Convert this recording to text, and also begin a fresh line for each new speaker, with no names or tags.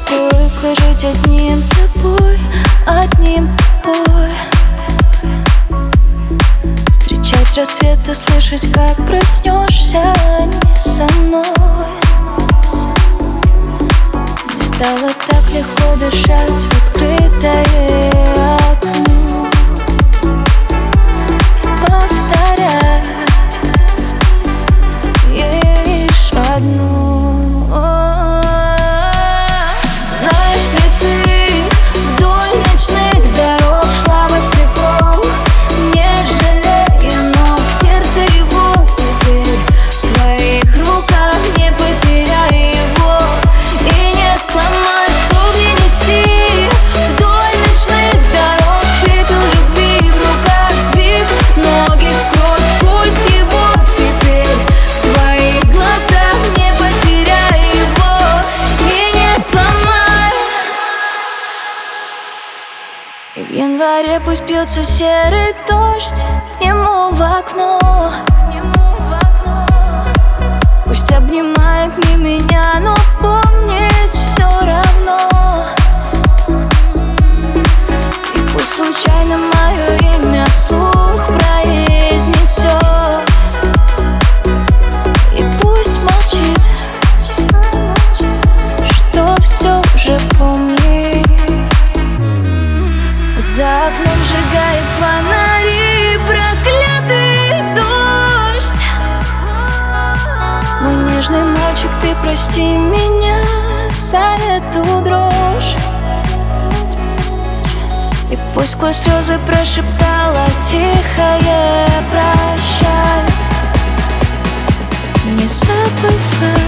привыкла жить одним тобой, одним тобой. Встречать рассвет и слышать, как проснешься не со мной. Не стало так легко дышать в открытое окно и повторять лишь одно. Знаешь ли ты, вдоль ночных дорог шла босиком, не жалея ног, сердце его теперь в твоих руках. Не потеряй его и не сломай, чтоб не нести вдоль ночных дорог пепел любви в руках, сбив ноги в кровь. Пульс его теперь в твоих глазах. Не потеряй его и не сломай. И в январе пусть бьется серый дождь к нему в окно, пусть обнимает не меня, но помнит все равно. И пусть случайно мое имя вслух произнесет, и пусть молчит, что все уже помнит. За окном сжигает фонари проклятый дождь. Мой нежный мальчик, ты прости меня за эту дрожь. И пусть сквозь слезы прошептала тихое прощай, не забывай.